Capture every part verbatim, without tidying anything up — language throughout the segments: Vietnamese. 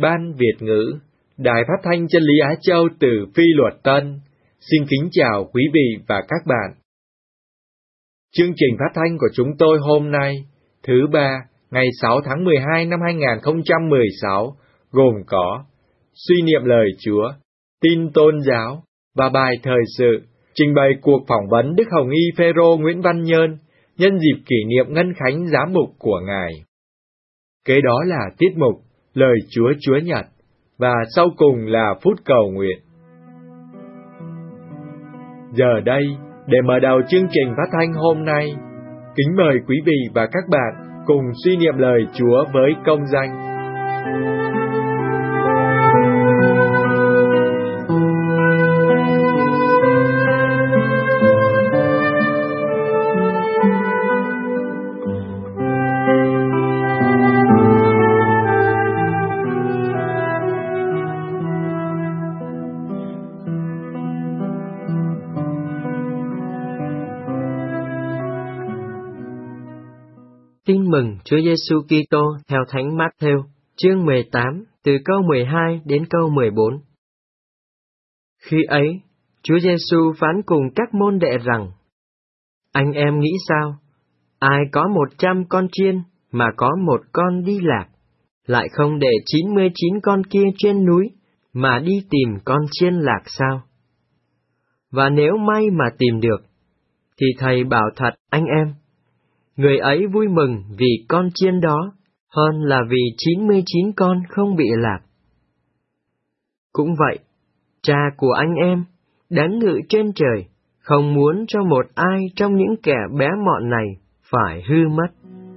Ban Việt ngữ, Đài Phát thanh Chân lý Á Châu từ Phi Luật Tân, xin kính chào quý vị và các bạn. Chương trình phát thanh của chúng tôi hôm nay, thứ ba, ngày sáu tháng mười hai năm hai nghìn không trăm mười sáu, gồm có suy niệm lời Chúa, tin tôn giáo và bài thời sự, trình bày cuộc phỏng vấn Đức Hồng Y Phêrô Nguyễn Văn Nhơn nhân dịp kỷ niệm ngân khánh giám mục của Ngài. Kế đó là tiết mục Lời Chúa Chúa Nhật, và sau cùng là phút cầu nguyện. Giờ đây, để mở đầu chương trình phát thanh hôm nay, kính mời quý vị và các bạn cùng suy niệm lời Chúa với công danh. Tin mừng Chúa Giêsu Kitô theo Thánh Mát-thêu, chương mười tám, từ câu mười hai đến câu mười bốn. Khi ấy, Chúa Giêsu phán cùng các môn đệ rằng: Anh em nghĩ sao? Ai có một trăm con chiên mà có một con đi lạc, lại không để chín mươi chín con kia trên núi mà đi tìm con chiên lạc sao? Và nếu may mà tìm được, thì thầy bảo thật anh em, người ấy vui mừng vì con chiên đó hơn là vì chín mươi chín con không bị lạc. Cũng vậy, Cha của anh em, đấng ngự trên trời, không muốn cho một ai trong những kẻ bé mọn này phải hư mất.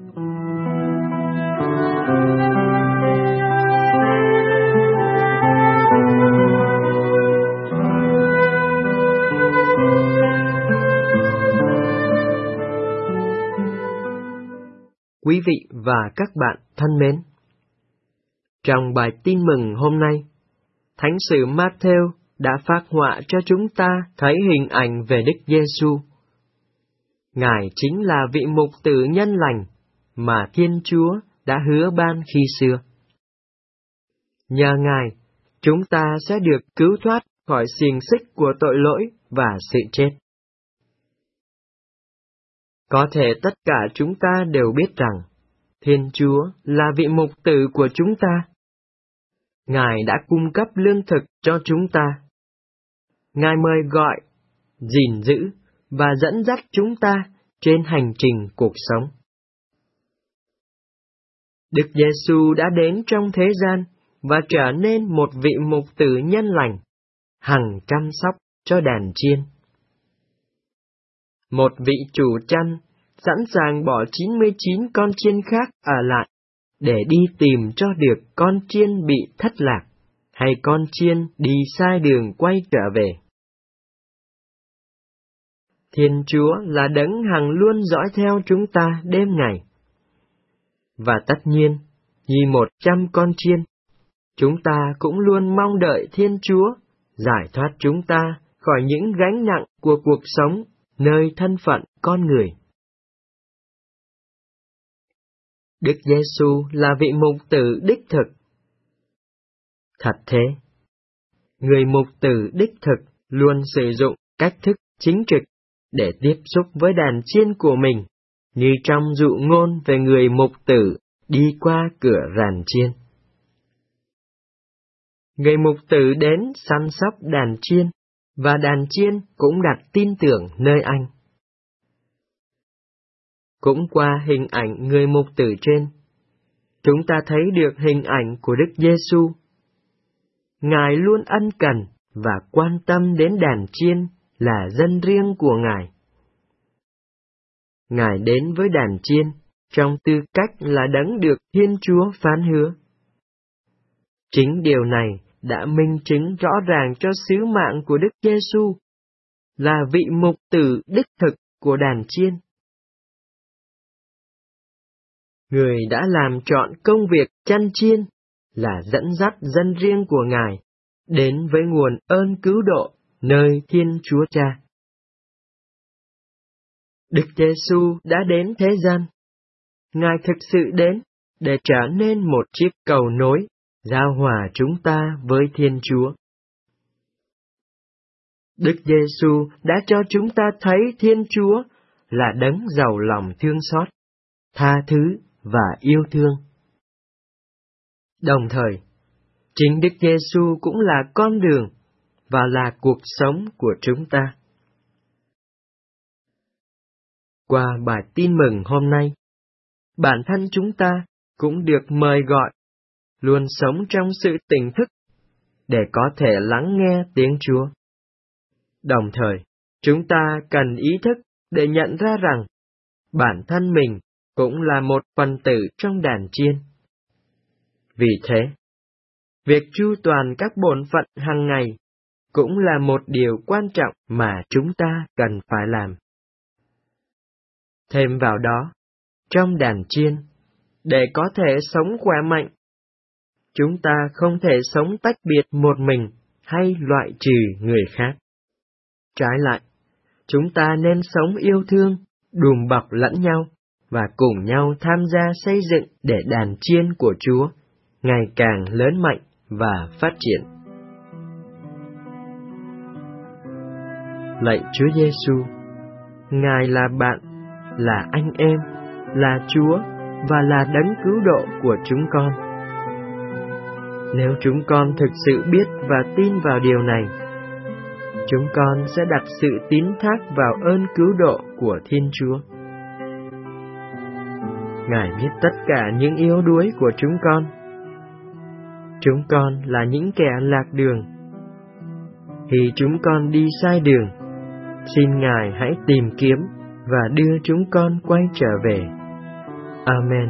Quý vị và các bạn thân mến, trong bài tin mừng hôm nay, Thánh sử Mát-thêu đã phác họa cho chúng ta thấy hình ảnh về Đức Giêsu. Ngài chính là vị mục tử nhân lành mà Thiên Chúa đã hứa ban khi xưa. Nhờ Ngài, chúng ta sẽ được cứu thoát khỏi xiềng xích của tội lỗi và sự chết. Có thể tất cả chúng ta đều biết rằng Thiên Chúa là vị mục tử của chúng ta. Ngài đã cung cấp lương thực cho chúng ta. Ngài mời gọi, gìn giữ và dẫn dắt chúng ta trên hành trình cuộc sống. Đức Giêsu đã đến trong thế gian và trở nên một vị mục tử nhân lành, hằng chăm sóc cho đàn chiên. Một vị chủ chăn sẵn sàng bỏ chín mươi chín con chiên khác ở lại để đi tìm cho được con chiên bị thất lạc, hay con chiên đi sai đường quay trở về. Thiên Chúa là đấng hằng luôn dõi theo chúng ta đêm ngày. Và tất nhiên, như một trăm con chiên, chúng ta cũng luôn mong đợi Thiên Chúa giải thoát chúng ta khỏi những gánh nặng của cuộc sống nơi thân phận con người. Đức Giêsu là vị mục tử đích thực. Thật thế, người mục tử đích thực luôn sử dụng cách thức chính trực để tiếp xúc với đàn chiên của mình, như trong dụ ngôn về người mục tử đi qua cửa ràn chiên. Người mục tử đến săn sóc đàn chiên, và đàn chiên cũng đặt tin tưởng nơi anh. Cũng qua hình ảnh người mục tử trên, chúng ta thấy được hình ảnh của Đức Giêsu. Ngài luôn ân cần và quan tâm đến đàn chiên là dân riêng của Ngài. Ngài đến với đàn chiên trong tư cách là đấng được Thiên Chúa phán hứa. Chính điều này đã minh chứng rõ ràng cho sứ mạng của Đức Giêsu là vị mục tử đích thực của đàn chiên. Người đã làm trọn công việc chăn chiên là dẫn dắt dân riêng của Ngài đến với nguồn ơn cứu độ nơi Thiên Chúa Cha. Đức Giêsu đã đến thế gian. Ngài thực sự đến để trở nên một chiếc cầu nối giao hòa chúng ta với Thiên Chúa. Đức Giêsu đã cho chúng ta thấy Thiên Chúa là đấng giàu lòng thương xót, tha thứ và yêu thương. Đồng thời, chính Đức Giêsu cũng là con đường và là cuộc sống của chúng ta. Qua bài tin mừng hôm nay, bản thân chúng ta cũng được mời gọi luôn sống trong sự tỉnh thức để có thể lắng nghe tiếng Chúa. Đồng thời, chúng ta cần ý thức để nhận ra rằng bản thân mình cũng là một phần tử trong đàn chiên. Vì thế, việc chu toàn các bổn phận hàng ngày cũng là một điều quan trọng mà chúng ta cần phải làm. Thêm vào đó, trong đàn chiên, để có thể sống khỏe mạnh, chúng ta không thể sống tách biệt một mình hay loại trừ người khác. Trái lại, chúng ta nên sống yêu thương, đùm bọc lẫn nhau và cùng nhau tham gia xây dựng để đàn chiên của Chúa ngày càng lớn mạnh và phát triển. Lạy Chúa Giêsu, Ngài là bạn, là anh em, là Chúa và là đấng cứu độ của chúng con. Nếu chúng con thực sự biết và tin vào điều này, chúng con sẽ đặt sự tín thác vào ơn cứu độ của Thiên Chúa. Ngài biết tất cả những yếu đuối của chúng con. Chúng con là những kẻ lạc đường. Khi chúng con đi sai đường, xin Ngài hãy tìm kiếm và đưa chúng con quay trở về. Amen.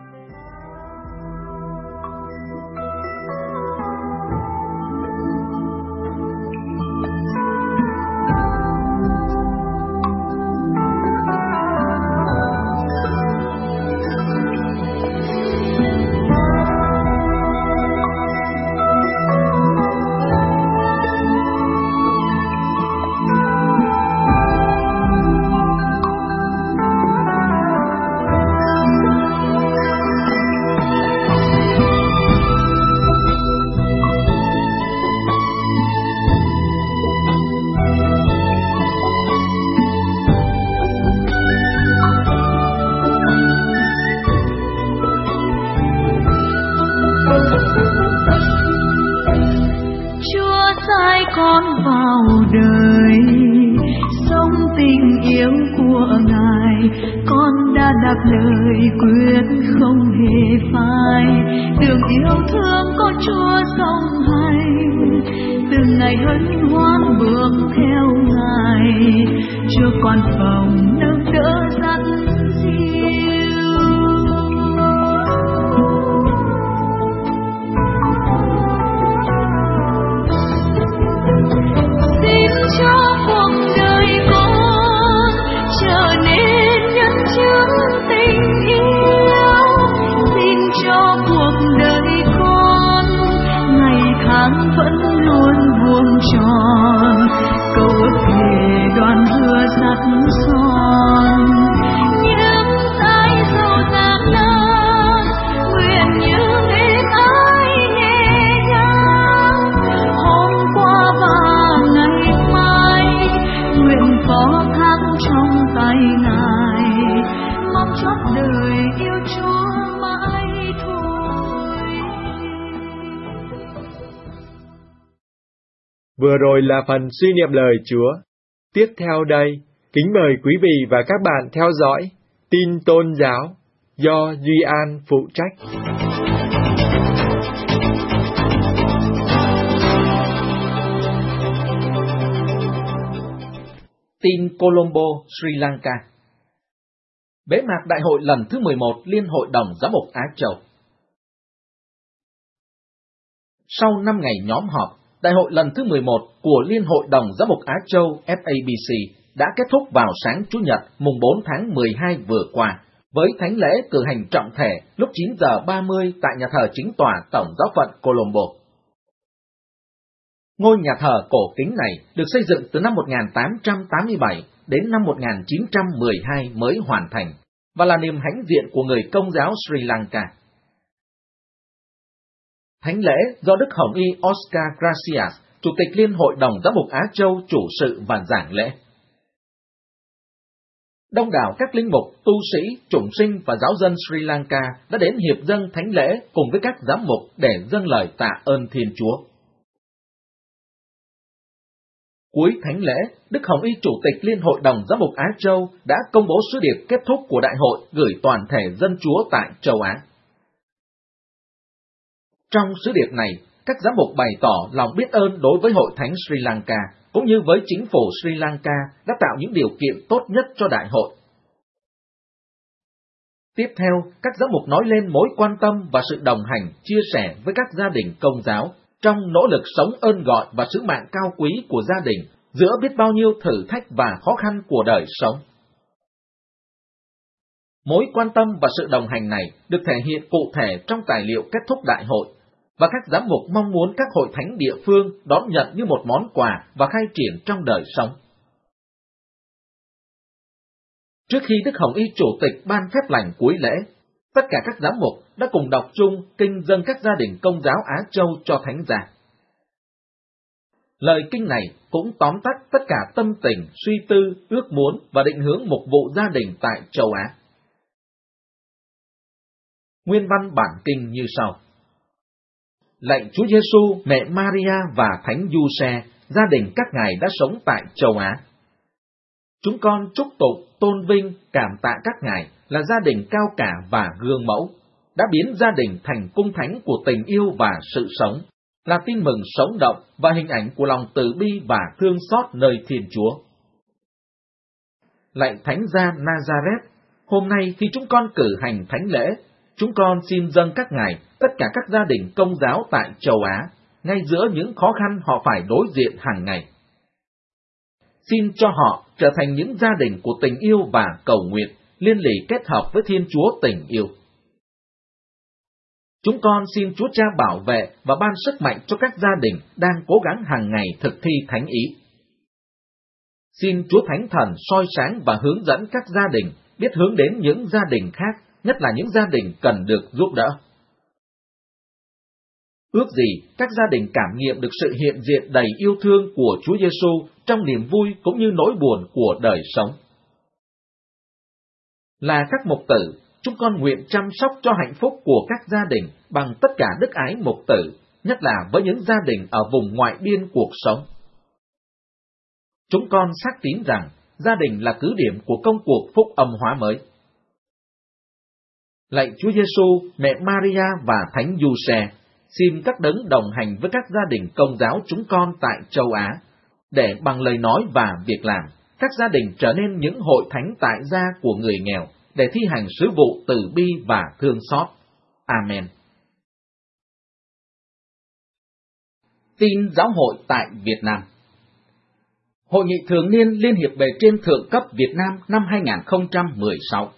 Con vào đời, sống tình yêu của Ngài, con đã đáp lời quyết không hề phai. Đường yêu thương có Chúa song hành, từng ngày hân hoan bước theo Ngài, Chúa con phòng nâng đỡ dắt dìu. Cho cuộc đời con trở nên nhân chứng tình yêu, xin cho cuộc đời con ngày tháng vẫn luôn vuông tròn, câu ước thề đoàn hứa dắt son. Những tay giàu dàng nan nguyện như êm ái nhẹ nhàng, hôm qua và ngày nguyện phó thác trong tay Ngài, mong chót đời yêu Chúa mãi thôi. Vừa rồi là phần suy niệm lời Chúa. Tiếp theo đây, kính mời quý vị và các bạn theo dõi tin tôn giáo do Duy An phụ trách. Tin Colombo, Sri Lanka. Bế mạc Đại hội lần thứ mười một Liên hội đồng Giám mục Á Châu. Sau năm ngày nhóm họp, Đại hội lần thứ mười một của Liên hội đồng Giám mục Á Châu F A B C đã kết thúc vào sáng Chủ nhật mùng bốn tháng mười hai vừa qua, với thánh lễ cử hành trọng thể lúc chín giờ ba mươi tại nhà thờ chính tòa Tổng giáo phận Colombo. Ngôi nhà thờ cổ kính này được xây dựng từ năm một nghìn tám trăm tám mươi bảy đến năm một nghìn chín trăm mười hai mới hoàn thành, và là niềm hãnh diện của người Công giáo Sri Lanka. Thánh lễ do Đức Hồng Y Oscar Gracias, Chủ tịch Liên hội đồng Giám mục Á Châu chủ sự và giảng lễ. Đông đảo các linh mục, tu sĩ, chủng sinh và giáo dân Sri Lanka đã đến hiệp dâng thánh lễ cùng với các giám mục để dâng lời tạ ơn Thiên Chúa. Cuối thánh lễ, Đức Hồng Y Chủ tịch Liên hội đồng Giám mục Á Châu đã công bố sứ điệp kết thúc của đại hội gửi toàn thể dân Chúa tại châu Á. Trong sứ điệp này, các giám mục bày tỏ lòng biết ơn đối với Hội Thánh Sri Lanka, cũng như với chính phủ Sri Lanka đã tạo những điều kiện tốt nhất cho đại hội. Tiếp theo, các giám mục nói lên mối quan tâm và sự đồng hành, chia sẻ với các gia đình Công giáo trong nỗ lực sống ơn gọi và sứ mạng cao quý của gia đình giữa biết bao nhiêu thử thách và khó khăn của đời sống. Mối quan tâm và sự đồng hành này được thể hiện cụ thể trong tài liệu kết thúc đại hội, và các giám mục mong muốn các hội thánh địa phương đón nhận như một món quà và khai triển trong đời sống. Trước khi Đức Hồng Y Chủ tịch ban phép lành cuối lễ, tất cả các giám mục đã cùng đọc chung kinh dâng các gia đình Công giáo Á Châu cho Thánh gia. Lời kinh này cũng tóm tắt tất cả tâm tình, suy tư, ước muốn và định hướng mục vụ gia đình tại châu Á. Nguyên văn bản kinh như sau. Lạy Chúa Giêsu, mẹ Maria và Thánh Giuse, gia đình các ngài đã sống tại châu Á. Chúng con chúc tụng, tôn vinh, cảm tạ các ngài là gia đình cao cả và gương mẫu, đã biến gia đình thành cung thánh của tình yêu và sự sống, là tin mừng sống động và hình ảnh của lòng từ bi và thương xót nơi Thiên Chúa. Lạy Thánh gia Nazareth, hôm nay khi chúng con cử hành thánh lễ, chúng con xin dâng các ngài tất cả các gia đình Công giáo tại châu Á, ngay giữa những khó khăn họ phải đối diện hàng ngày. Xin cho họ trở thành những gia đình của tình yêu và cầu nguyện, liên lỉ kết hợp với Thiên Chúa tình yêu. Chúng con xin Chúa Cha bảo vệ và ban sức mạnh cho các gia đình đang cố gắng hàng ngày thực thi thánh ý. Xin Chúa Thánh Thần soi sáng và hướng dẫn các gia đình biết hướng đến những gia đình khác, nhất là những gia đình cần được giúp đỡ. Ước gì các gia đình cảm nghiệm được sự hiện diện đầy yêu thương của Chúa Giêsu trong niềm vui cũng như nỗi buồn của đời sống. Là các mục tử, chúng con nguyện chăm sóc cho hạnh phúc của các gia đình bằng tất cả đức ái mục tử, nhất là với những gia đình ở vùng ngoại biên cuộc sống. Chúng con xác tín rằng gia đình là cứ điểm của công cuộc phúc âm hóa mới. Lạy Chúa Giêsu, mẹ Maria và Thánh Giuse, xin các đấng đồng hành với các gia đình Công giáo chúng con tại châu Á, để bằng lời nói và việc làm, các gia đình trở nên những hội thánh tại gia của người nghèo, để thi hành sứ vụ từ bi và thương xót. Amen. Tin giáo hội tại Việt Nam. Hội nghị thường niên Liên hiệp Bề trên thượng cấp Việt Nam năm hai nghìn không trăm mười sáu.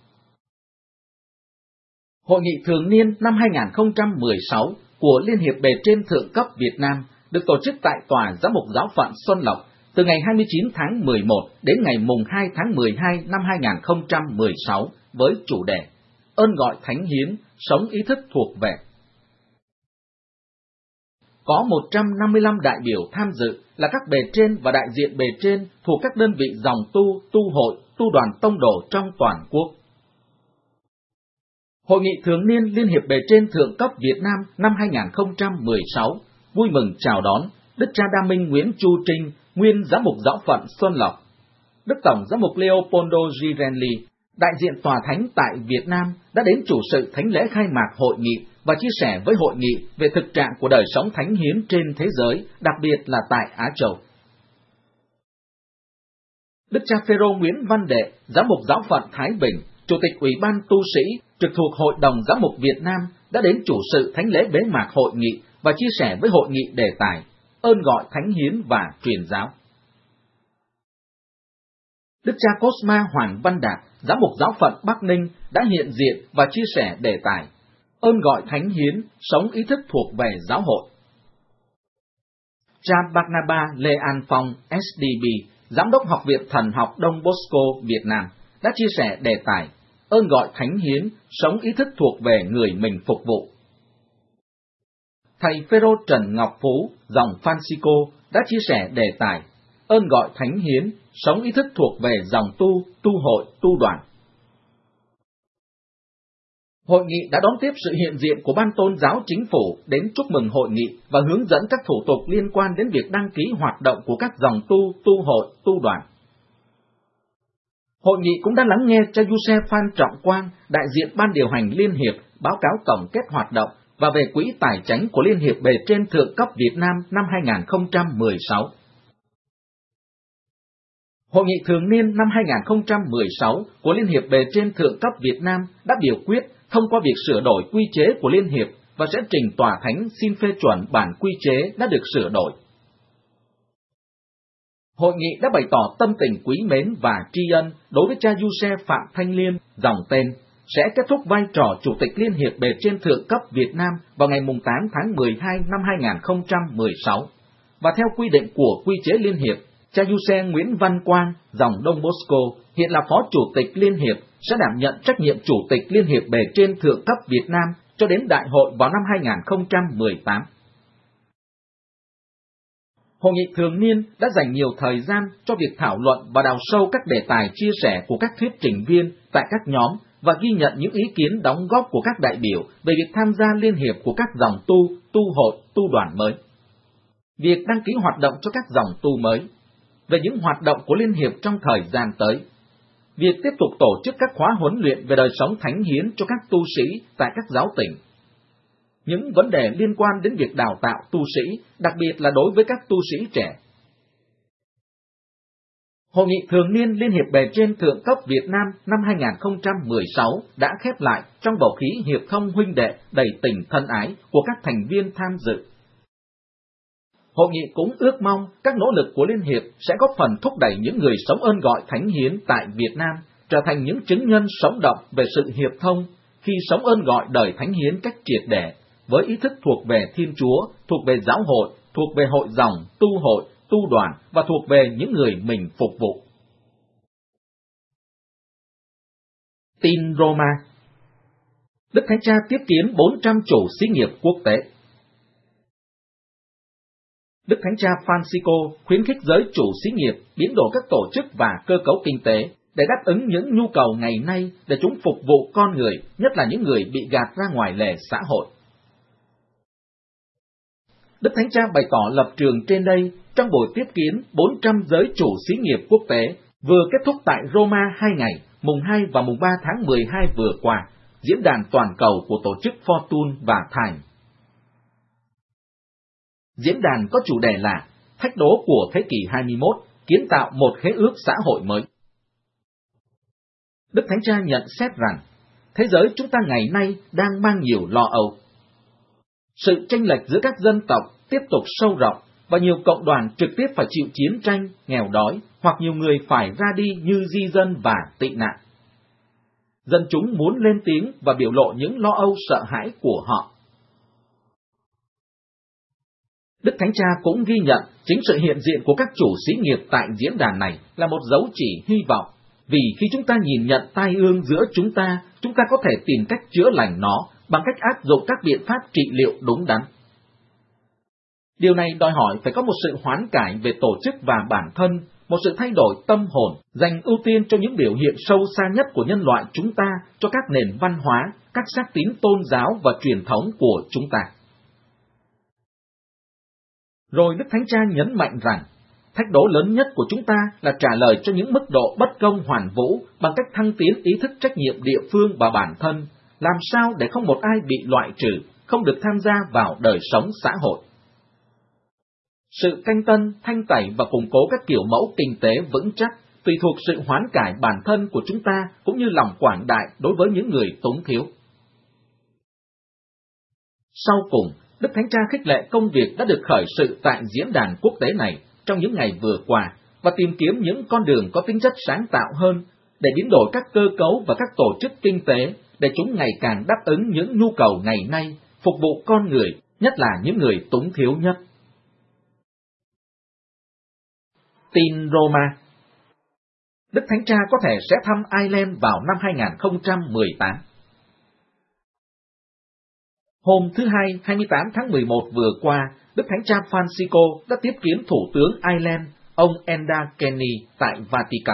Hội nghị thường niên năm hai nghìn không trăm mười sáu của Liên hiệp Bề trên thượng cấp Việt Nam được tổ chức tại Tòa Giám mục Giáo phận Xuân Lộc từ ngày hai mươi chín tháng mười một đến ngày mùng hai tháng mười hai năm hai nghìn không trăm mười sáu với chủ đề Ơn gọi thánh hiến, sống ý thức thuộc về. Có một trăm năm mươi lăm đại biểu tham dự là các bề trên và đại diện bề trên thuộc các đơn vị dòng tu, tu hội, tu đoàn tông đồ trong toàn quốc. Hội nghị thường niên Liên hiệp Bề trên thượng cấp Việt Nam năm hai nghìn không trăm mười sáu vui mừng chào đón Đức cha Đa Minh Nguyễn Chu Trinh, nguyên giám mục Giáo phận Xuân Lộc, Đức Tổng giám mục Leopoldo Girelli, đại diện Tòa Thánh tại Việt Nam đã đến chủ sự thánh lễ khai mạc hội nghị và chia sẻ với hội nghị về thực trạng của đời sống thánh hiến trên thế giới, đặc biệt là tại Á Châu. Đức cha Phêrô Nguyễn Văn Đệ, giám mục Giáo phận Thái Bình, Chủ tịch Ủy ban tu sĩ trực thuộc Hội đồng Giám mục Việt Nam đã đến chủ sự thánh lễ bế mạc hội nghị và chia sẻ với hội nghị đề tài Ơn gọi thánh hiến và truyền giáo. Đức cha Cosma Hoàng Văn Đạt, giám mục Giáo phận Bắc Ninh đã hiện diện và chia sẻ đề tài Ơn gọi thánh hiến, sống ý thức thuộc về giáo hội. Cha Barnaba Lê An Phong, ét đê bê, Giám đốc Học viện Thần học Đông Bosco Việt Nam đã chia sẻ đề tài Ơn gọi thánh hiến, sống ý thức thuộc về người mình phục vụ. thầy Phêrô Trần Ngọc Phú, dòng Francisco, đã chia sẻ đề tài ơn gọi thánh hiến, sống ý thức thuộc về dòng tu, tu hội, tu đoàn. Hội nghị đã đón tiếp sự hiện diện của Ban Tôn giáo Chính phủ đến chúc mừng hội nghị và hướng dẫn các thủ tục liên quan đến việc đăng ký hoạt động của các dòng tu, tu hội, tu đoàn. Hội nghị cũng đã lắng nghe cha Giuse Phan Trọng Quang, đại diện Ban điều hành Liên hiệp, báo cáo tổng kết hoạt động và về Quỹ Tài chánh của Liên hiệp bề trên thượng cấp Việt Nam năm hai nghìn không trăm mười sáu. Hội nghị thường niên năm hai nghìn không trăm mười sáu của Liên hiệp bề trên thượng cấp Việt Nam đã biểu quyết thông qua việc sửa đổi quy chế của Liên hiệp và sẽ trình Tòa Thánh xin phê chuẩn bản quy chế đã được sửa đổi. Hội nghị đã bày tỏ tâm tình quý mến và tri ân đối với cha Giuse Phạm Thanh Liêm, dòng tên, sẽ kết thúc vai trò Chủ tịch Liên hiệp bề trên thượng cấp Việt Nam vào ngày tám tháng mười hai năm hai nghìn không trăm mười sáu. Và theo quy định của quy chế Liên hiệp, cha Giuse Nguyễn Văn Quang, dòng Đông Bosco, hiện là Phó Chủ tịch Liên hiệp, sẽ đảm nhận trách nhiệm Chủ tịch Liên hiệp bề trên thượng cấp Việt Nam cho đến đại hội vào năm hai nghìn không trăm mười tám. Hội nghị thường niên đã dành nhiều thời gian cho việc thảo luận và đào sâu các đề tài chia sẻ của các thuyết trình viên tại các nhóm và ghi nhận những ý kiến đóng góp của các đại biểu về việc tham gia liên hiệp của các dòng tu, tu hội, tu đoàn mới. Việc đăng ký hoạt động cho các dòng tu mới, về những hoạt động của liên hiệp trong thời gian tới, việc tiếp tục tổ chức các khóa huấn luyện về đời sống thánh hiến cho các tu sĩ tại các giáo tỉnh, những vấn đề liên quan đến việc đào tạo tu sĩ, đặc biệt là đối với các tu sĩ trẻ. Hội nghị thường niên Liên hiệp bề trên thượng cấp Việt Nam năm hai nghìn không trăm mười sáu đã khép lại trong bầu khí hiệp thông huynh đệ đầy tình thân ái của các thành viên tham dự. Hội nghị cũng ước mong các nỗ lực của Liên hiệp sẽ góp phần thúc đẩy những người sống ơn gọi thánh hiến tại Việt Nam trở thành những chứng nhân sống động về sự hiệp thông khi sống ơn gọi đời thánh hiến cách triệt để, với ý thức thuộc về Thiên Chúa, thuộc về giáo hội, thuộc về hội dòng, tu hội, tu đoàn và thuộc về những người mình phục vụ. Tin Roma. Đức Thánh Cha tiếp kiến bốn trăm chủ xí nghiệp quốc tế. Đức Thánh Cha Francisco khuyến khích giới chủ xí nghiệp biến đổi các tổ chức và cơ cấu kinh tế để đáp ứng những nhu cầu ngày nay để chúng phục vụ con người, nhất là những người bị gạt ra ngoài lề xã hội. Đức Thánh Cha bày tỏ lập trường trên đây trong buổi tiếp kiến bốn trăm giới chủ xí nghiệp quốc tế vừa kết thúc tại Roma hai ngày, mùng hai và mùng ba tháng mười hai vừa qua, diễn đàn toàn cầu của tổ chức Fortune và Time. Diễn đàn có chủ đề là Thách đố của thế kỷ hai mươi mốt, kiến tạo một khế ước xã hội mới. Đức Thánh Cha nhận xét rằng, thế giới chúng ta ngày nay đang mang nhiều lo âu. Sự chênh lệch giữa các dân tộc tiếp tục sâu rộng và nhiều cộng đoàn trực tiếp phải chịu chiến tranh, nghèo đói hoặc nhiều người phải ra đi như di dân và tị nạn. Dân chúng muốn lên tiếng và biểu lộ những lo âu sợ hãi của họ. Đức Thánh Cha cũng ghi nhận chính sự hiện diện của các chủ xí nghiệp tại diễn đàn này là một dấu chỉ hy vọng, vì khi chúng ta nhìn nhận tai ương giữa chúng ta, chúng ta có thể tìm cách chữa lành nó bằng cách áp dụng các biện pháp trị liệu đúng đắn. Điều này đòi hỏi phải có một sự hoán cải về tổ chức và bản thân, một sự thay đổi tâm hồn, dành ưu tiên cho những biểu hiện sâu xa nhất của nhân loại chúng ta, cho các nền văn hóa, các sắc tín tôn giáo và truyền thống của chúng ta. Rồi Đức Thánh Cha nhấn mạnh rằng, thách đố lớn nhất của chúng ta là trả lời cho những mức độ bất công hoàn vũ bằng cách thăng tiến ý thức trách nhiệm địa phương và bản thân, làm sao để không một ai bị loại trừ, không được tham gia vào đời sống xã hội. Sự canh tân, thanh tẩy và củng cố các kiểu mẫu kinh tế vững chắc tùy thuộc sự hoán cải bản thân của chúng ta cũng như lòng quảng đại đối với những người túng thiếu. Sau cùng, Đức Thánh Cha khích lệ công việc đã được khởi sự tại diễn đàn quốc tế này trong những ngày vừa qua và tìm kiếm những con đường có tính chất sáng tạo hơn để biến đổi các cơ cấu và các tổ chức kinh tế để chúng ngày càng đáp ứng những nhu cầu ngày nay, phục vụ con người, nhất là những người túng thiếu nhất. Tin Roma. Đức Thánh Cha có thể sẽ thăm Ireland vào năm hai nghìn không trăm mười tám. Hôm thứ Hai, hai mươi tám tháng mười một vừa qua, Đức Thánh cha Francisco đã tiếp kiến Thủ tướng Ireland, ông Enda Kenny tại Vatican.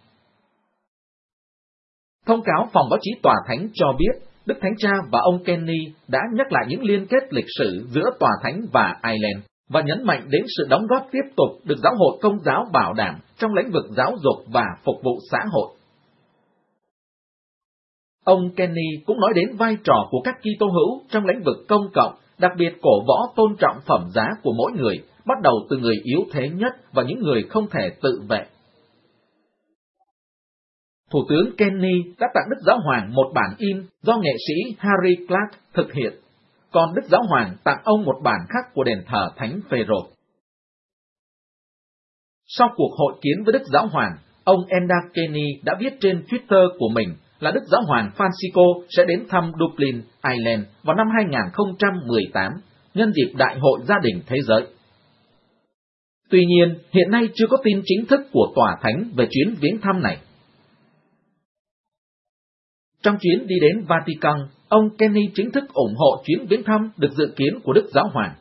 Thông cáo phòng báo chí Tòa Thánh cho biết, Đức Thánh cha và ông Kenny đã nhắc lại những liên kết lịch sử giữa Tòa Thánh và Ireland và nhấn mạnh đến sự đóng góp tiếp tục được Giáo hội Công giáo bảo đảm trong lĩnh vực giáo dục và phục vụ xã hội. Ông Kenny cũng nói đến vai trò của các Kitô hữu trong lĩnh vực công cộng, đặc biệt cổ võ tôn trọng phẩm giá của mỗi người, bắt đầu từ người yếu thế nhất và những người không thể tự vệ. Thủ tướng Kenny đã tặng Đức Giáo Hoàng một bản in do nghệ sĩ Harry Clark thực hiện, còn Đức Giáo Hoàng tặng ông một bản khác của đền thờ Thánh Phêrô. Sau cuộc hội kiến với Đức Giáo Hoàng, ông Enda Kenny đã viết trên Twitter của mình là Đức Giáo Hoàng Francisco sẽ đến thăm Dublin, Ireland vào năm hai nghìn không trăm mười tám, nhân dịp Đại hội Gia đình Thế giới. Tuy nhiên, hiện nay chưa có tin chính thức của Tòa Thánh về chuyến viếng thăm này. Trong chuyến đi đến Vatican, ông Kenny chính thức ủng hộ chuyến viếng thăm được dự kiến của Đức Giáo Hoàng.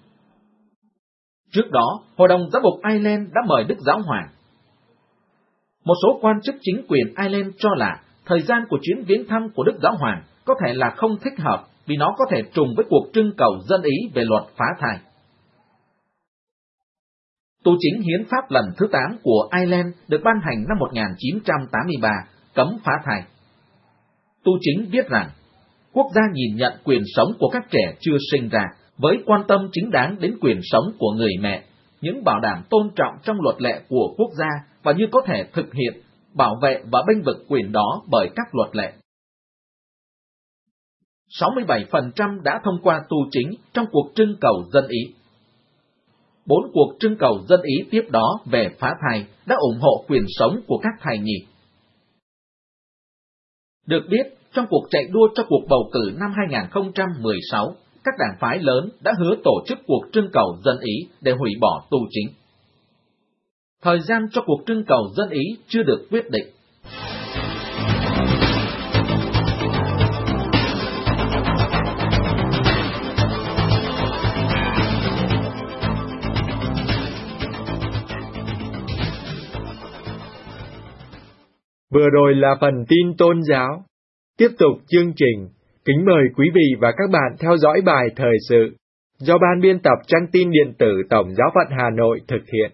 Trước đó, Hội đồng Giám mục Ireland đã mời Đức Giáo Hoàng. Một số quan chức chính quyền Ireland cho là thời gian của chuyến viếng thăm của Đức Giáo Hoàng có thể là không thích hợp vì nó có thể trùng với cuộc trưng cầu dân ý về luật phá thai. Tù chính hiến pháp lần thứ tám của Ireland được ban hành năm một nghìn chín trăm tám mươi ba, cấm phá thai. Tù chính viết rằng, quốc gia nhìn nhận quyền sống của các trẻ chưa sinh ra với quan tâm chính đáng đến quyền sống của người mẹ, những bảo đảm tôn trọng trong luật lệ của quốc gia và như có thể thực hiện, bảo vệ và bênh vực quyền đó bởi các luật lệ. sáu mươi bảy phần trăm đã thông qua tù chính trong cuộc trưng cầu dân ý. Bốn cuộc trưng cầu dân ý tiếp đó về phá thai đã ủng hộ quyền sống của các thai nhi. Được biết, trong cuộc chạy đua cho cuộc bầu cử năm hai nghìn không trăm mười sáu, các đảng phái lớn đã hứa tổ chức cuộc trưng cầu dân ý để hủy bỏ tù chính. Thời gian cho cuộc trưng cầu dân ý chưa được quyết định. Vừa rồi là phần tin tôn giáo. Tiếp tục chương trình, kính mời quý vị và các bạn theo dõi bài thời sự do Ban biên tập trang tin điện tử Tổng Giáo phận Hà Nội thực hiện.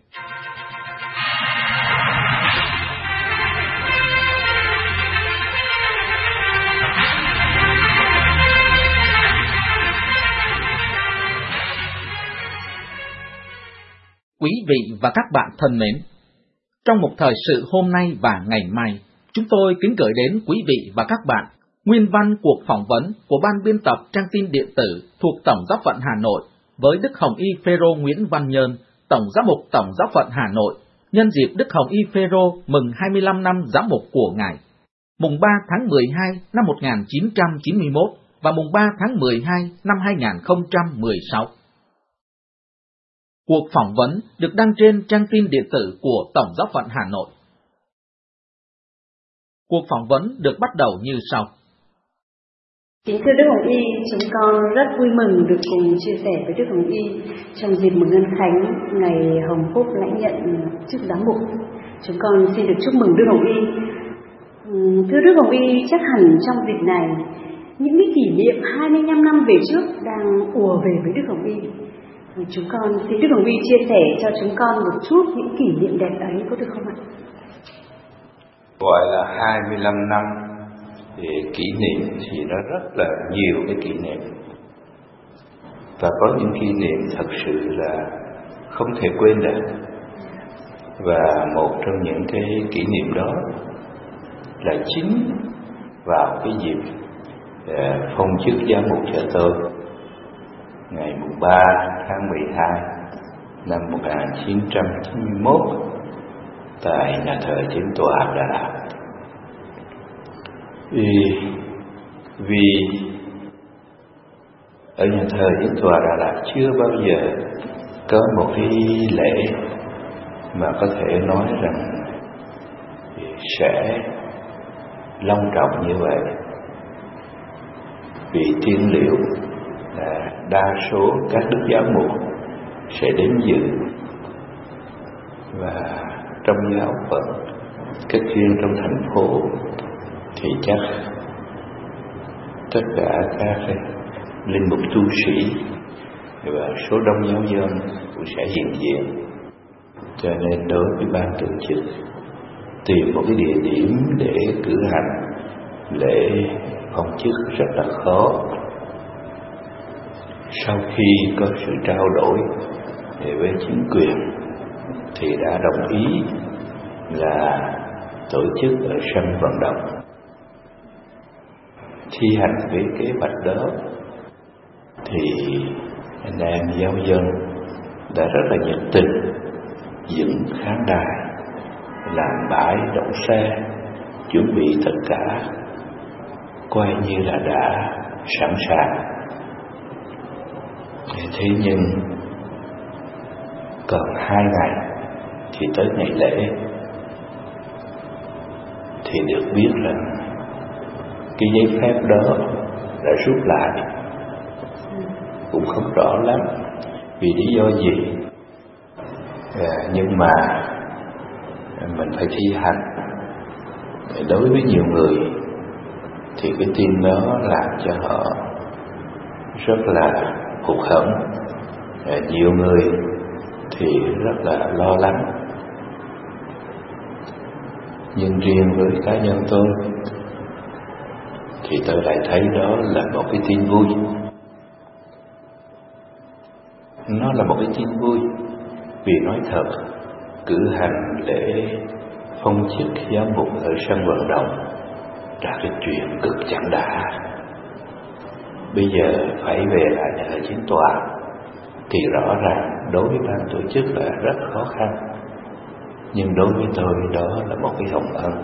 Quý vị và các bạn thân mến, trong một thời sự hôm nay và ngày mai, chúng tôi kính gửi đến quý vị và các bạn nguyên văn cuộc phỏng vấn của Ban biên tập trang tin điện tử thuộc Tổng Giáo phận Hà Nội với Đức Hồng Y Phêrô Nguyễn Văn Nhơn, Tổng Giám mục Tổng Giáo phận Hà Nội, nhân dịp Đức Hồng Y Phêrô mừng hai mươi lăm năm giám mục của Ngài, mùng ba tháng mười hai năm một nghìn chín trăm chín mươi mốt và mùng ba tháng mười hai năm hai nghìn không trăm mười sáu. Cuộc phỏng vấn được đăng trên trang tin điện tử của Tổng Giáo phận Hà Nội. Cuộc phỏng vấn được bắt đầu như sau. Kính thưa Đức Hồng Y, chúng con rất vui mừng được cùng chia sẻ với Đức Hồng Y trong dịp mừng Ân Khánh, ngày Hồng Phúc lãnh nhận chức giám mục. Chúng con xin được chúc mừng Đức Hồng Y. Thưa Đức Hồng Y, chắc hẳn trong dịp này, những cái kỷ niệm hai mươi lăm năm về trước đang ùa về với Đức Hồng Y. Chúng con xin Đức Hồng Y chia sẻ cho chúng con một chút những kỷ niệm đẹp ấy, có được không ạ? Gọi là hai mươi lăm năm thì kỷ niệm thì nó rất là nhiều cái kỷ niệm, và có những kỷ niệm thật sự là không thể quên được. Và một trong những cái kỷ niệm đó là chính vào cái dịp phong chức giám mục cho tôi ngày mùng ba tháng mười hai năm một nghìn chín trăm chín mươi mốt tại nhà thờ Chính tòa Đà Lạt. Vì, vì ở nhà thờ Chính tòa Đà Lạt chưa bao giờ có một cái lễ mà có thể nói rằng sẽ long trọng như vậy. Vì tiên liệu là đa số các đức giáo mục sẽ đến dự, và trong giáo phận các riêng trong thành phố thì chắc tất cả các linh mục tu sĩ và số đông giáo dân cũng sẽ hiện diện. Cho nên đối với ban tổ chức tìm một cái địa điểm để cử hành lễ phong chức rất là khó. Sau khi có sự trao đổi với chính quyền thì đã đồng ý là tổ chức ở sân vận động. Thi hành với kế hoạch đó thì anh em giáo dân đã rất là nhiệt tình dựng khán đài, làm bãi đậu xe, chuẩn bị tất cả, coi như là đã sẵn sàng. Thế nhưng còn hai ngày thì tới ngày lễ thì được biết rằng cái giấy phép đó đã rút lại, cũng không rõ lắm vì lý do gì, à, nhưng mà mình phải thi hành. Đối với nhiều người thì cái tin đó làm cho họ rất là hụt hẫng, à, nhiều người thì rất là lo lắng. Nhưng riêng với cá nhân tôi thì tôi lại thấy đó là một cái tin vui. Nó là một cái tin vui vì nói thật, cử hành lễ phong chức giám mục ở sân vận động là cái chuyện cực chẳng đã. Bây giờ phải về lại nhà thờ chính tòa thì rõ ràng đối với ban tổ chức là rất khó khăn, nhưng đối với tôi đó là một cái hồng ân.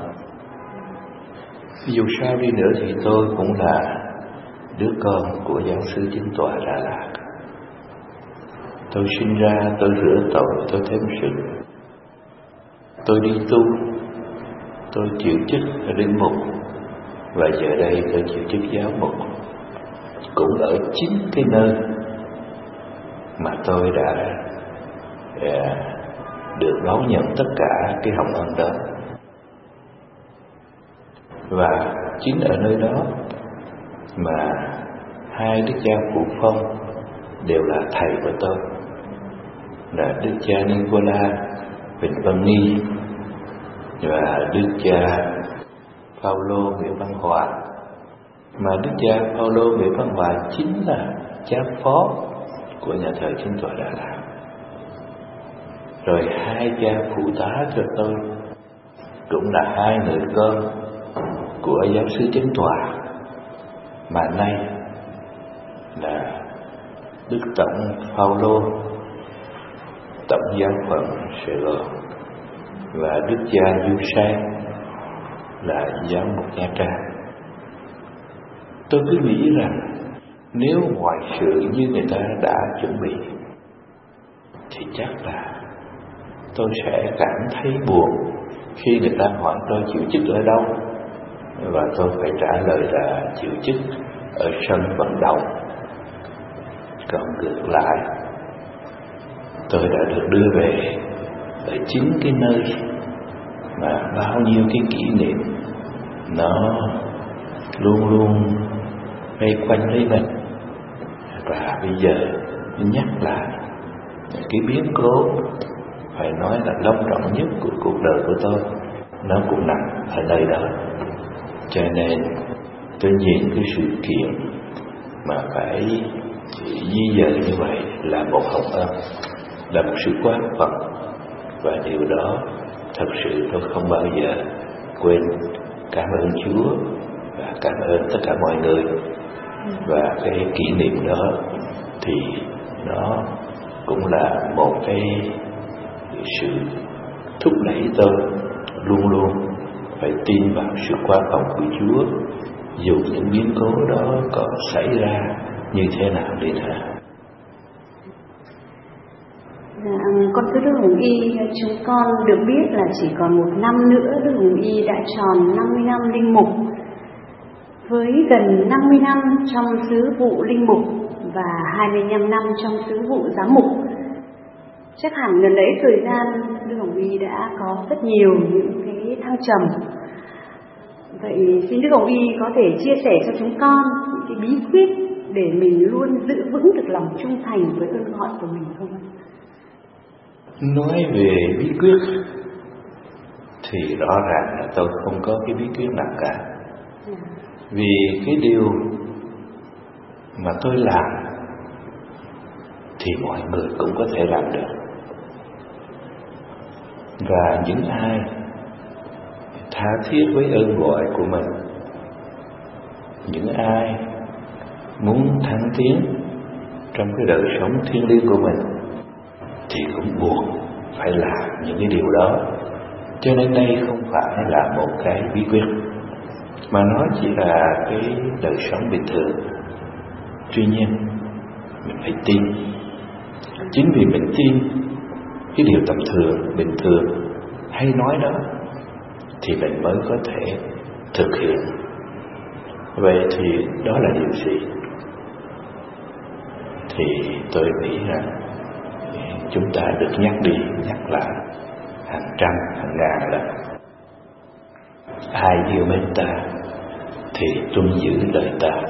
Dù sao đi nữa thì tôi cũng là đứa con của giáo xứ chính tòa Đà Lạt. Tôi sinh ra, tôi rửa tội, tôi thêm sức, tôi đi tu, tôi chịu chức linh mục, và giờ đây tôi chịu chức giáo mục, cũng ở chính cái nơi mà tôi đã à, được đón nhận tất cả cái hồng ân đó. Và chính ở nơi đó mà hai đức cha phụ phong đều là thầy của tôi, là đức cha Nicola Huỳnh Văn Nghi và đức cha Paulo Nguyễn Văn Hòa. Mà đức cha Paulo Nguyễn Văn Hòa chính là cha phó của nhà thờ chính tòa Đà Lạt. Rồi hai cha phụ tá cho tôi cũng là hai người con của giáo xứ chính tòa, mà nay là đức tổng Paulo, tổng giáo phận Sài Gòn, và đức cha Du Sang là giáo mục Nha Trang. Tôi cứ nghĩ rằng nếu mọi sự như người ta đã chuẩn bị thì chắc là tôi sẽ cảm thấy buồn khi người ta hỏi tôi chịu chức ở đâu, và tôi phải trả lời là chịu chức ở sân vận động. Còn ngược lại, tôi đã được đưa về ở chính cái nơi mà bao nhiêu cái kỷ niệm nó luôn luôn vây quanh lấy mình. Và bây giờ nhắc lại cái biến cố phải nói là long trọng nhất của cuộc đời của tôi, nó cũng nằm ở nơi đó. Cho nên tôi nhìn cái sự kiện mà phải di dời như vậy là một hồng ân, là một sự quá phận, và điều đó thật sự tôi không bao giờ quên. Cảm ơn Chúa và cảm ơn tất cả mọi người. Và cái kỷ niệm đó thì nó cũng là một cái sự thúc đẩy tôi luôn luôn phải tin vào sự quá phận của Chúa, dù những biến cố đó có xảy ra như thế nào đi nữa. Dạ, con thưa Đức Hồng Y, chúng con được biết là chỉ còn một năm nữa Đức Hồng Y đã tròn năm mươi năm linh mục. Với gần năm mươi năm trong sứ vụ linh mục và hai mươi lăm năm trong sứ vụ giám mục. Chắc hẳn gần đấy thời gian Đức Hồng Y đã có rất nhiều những cái thăng trầm. Vậy xin Đức Hồng Y có thể chia sẻ cho chúng con những cái bí quyết để mình luôn giữ vững được lòng trung thành với ơn gọi của mình không ạ? Nói về bí quyết thì rõ ràng là tôi không có cái bí quyết nào cả. Vì cái điều mà tôi làm thì mọi người cũng có thể làm được. Và những ai tha thiết với ơn gọi của mình, những ai muốn thăng tiến trong cái đời sống thiêng liêng của mình thì cũng buộc phải làm những cái điều đó. Cho nên đây không phải là một cái bí quyết, mà nó chỉ là cái đời sống bình thường. Tuy nhiên mình phải tin. Chính vì mình tin cái điều tầm thường, bình thường hay nói đó thì mình mới có thể thực hiện. Vậy thì đó là điều gì? Thì tôi nghĩ rằng chúng ta được nhắc đi nhắc lại hàng trăm hàng ngàn lần: ai yêu mến ta thì tuân giữ lời ta.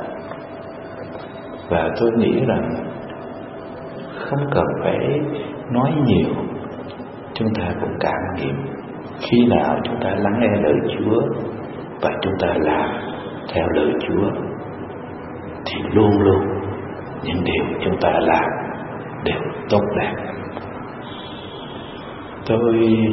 Và tôi nghĩ rằng không cần phải nói nhiều, chúng ta cũng cảm nghiệm khi nào chúng ta lắng nghe lời Chúa và chúng ta làm theo lời Chúa thì luôn luôn những điều chúng ta làm đều tốt đẹp. Tôi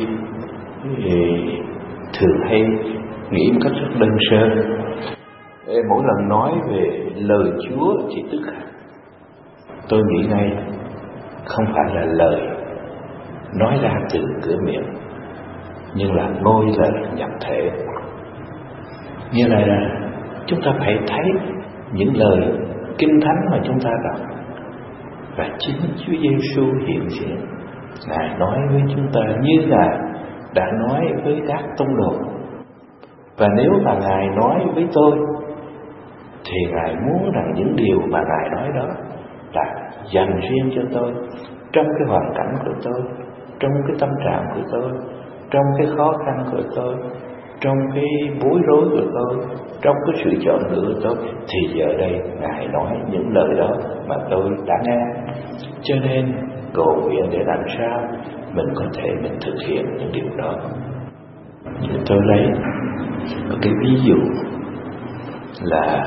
thường hay nghĩ một cách rất đơn sơ. Mỗi lần nói về lời Chúa thì tức khắc tôi nghĩ ngay không phải là lời nói ra từ cửa miệng, nhưng là ngôi lời nhập thể. Như này là chúng ta phải thấy những lời kinh thánh mà chúng ta đọc và chính Chúa Giêsu hiện diện. Ngài nói với chúng ta như Ngài đã nói với các tông đồ. Và nếu mà Ngài nói với tôi thì Ngài muốn rằng những điều mà Ngài nói đó là dành riêng cho tôi, trong cái hoàn cảnh của tôi, trong cái tâm trạng của tôi, trong cái khó khăn của tôi, trong cái bối rối của tôi, trong cái sự chọn lựa của tôi. Thì giờ đây Ngài nói những lời đó mà tôi đã nghe. Cho nên cầu nguyện để làm sao mình có thể mình thực hiện những điều đó. Thì tôi lấy một cái ví dụ là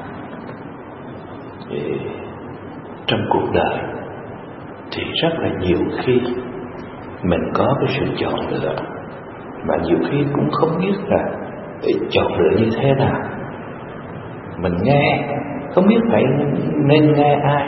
trong cuộc đời thì rất là nhiều khi mình có cái sự chọn lựa, mà nhiều khi cũng không biết là để chọn lựa như thế nào. Mình nghe không biết phải nên nghe ai.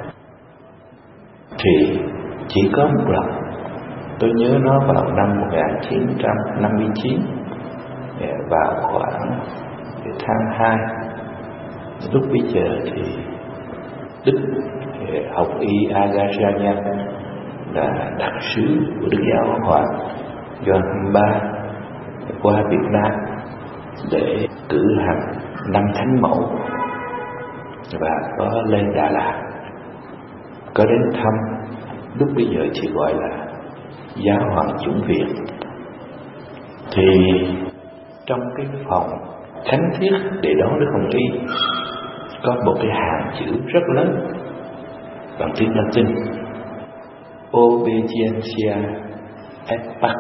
Thì chỉ có một lần, tôi nhớ nó vào năm một nghìn chín trăm năm mươi chín, vào khoảng tháng hai. Lúc bây giờ thì Đức Hồng Y Agasianya là đặc sứ của Đức Giáo Hoàng Gioan hai mươi ba qua Việt Nam để cử hành năm thánh mẫu và có lên Đà Lạt, có đến thăm lúc bây giờ chỉ gọi là Giáo hoàng chủng viện. Thì trong cái phòng khánh thiết để đón Đức Hồng Y có một cái hàng chữ rất lớn bằng tiếng Latin: Obedientia et Pax,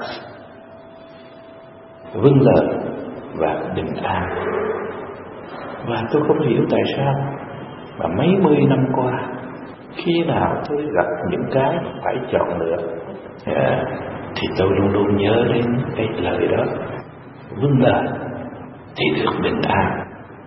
vâng lời và bình an. Và tôi không hiểu tại sao mà mấy mươi năm qua, khi nào tôi gặp những cái phải chọn lựa thì tôi luôn luôn nhớ đến cái lời đó: vâng lời thì được bình an.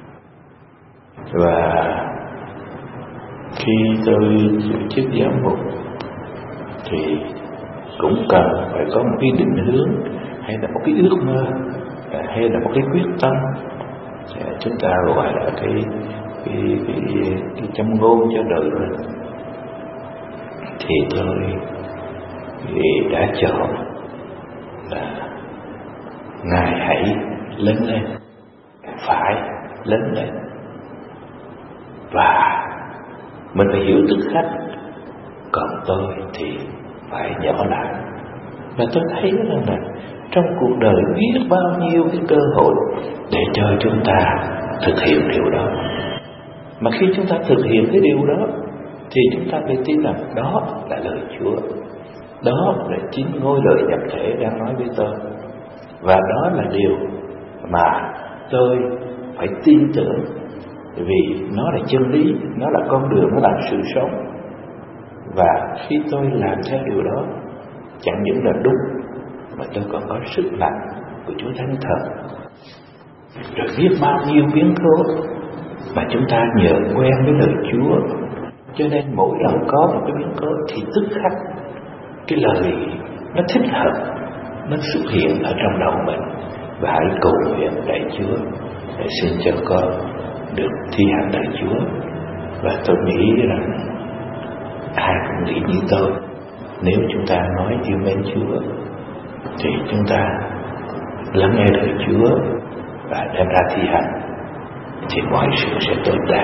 Và khi tôi giữ chức giám mục thì cũng cần phải có một cái định hướng, hay là một cái ước mơ, hay là một cái quyết tâm. Chúng ta gọi là cái cái cái, cái châm ngôn cho đời mình. Thì tôi thì đã chọn là Ngài hãy lớn lên, phải lớn lên, và mình phải hiểu tức khắc. Còn tôi thì phải nhỏ lại. Và tôi thấy rằng là trong cuộc đời biết bao nhiêu cái cơ hội để cho chúng ta thực hiện điều đó. Mà khi chúng ta thực hiện cái điều đó thì chúng ta phải tin rằng đó là lời Chúa, đó là chính ngôi lời nhập thể đang nói với tôi. Và đó là điều mà tôi phải tin tưởng, vì nó là chân lý, nó là con đường, nó là sự sống. Và khi tôi làm theo điều đó, chẳng những là đúng mà tôi còn có sức mạnh của Chúa Thánh Thần. Rồi biết bao nhiêu biến cố mà chúng ta nhờ quen với lời Chúa, cho nên mỗi lần có một cái biến cố thì tức khắc cái lời nó thích hợp, nó xuất hiện ở trong đầu mình. Và hãy cầu nguyện lạy Chúa để xin cho con được thi hành lời Chúa. Và tôi nghĩ rằng ai cũng nghĩ như tôi, nếu chúng ta nói yêu mến Chúa thì chúng ta lắng nghe lời Chúa và đem ra thi hành thì mọi sự sẽ tốt đẹp.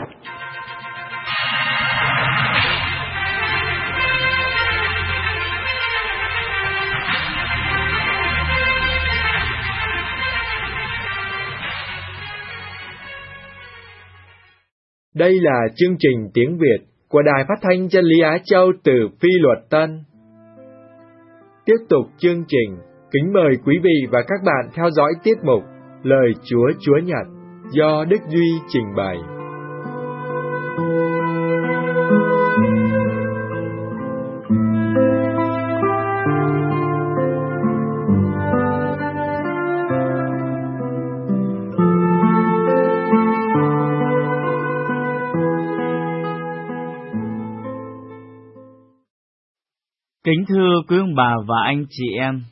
Đây là chương trình tiếng Việt của Đài Phát thanh Chân lý Á Châu từ Phi Luật Tân. Tiếp tục chương trình, kính mời quý vị và các bạn theo dõi tiết mục Lời Chúa Chúa Nhật do Đức Duy trình bày. Kính thưa quý ông bà và anh chị em,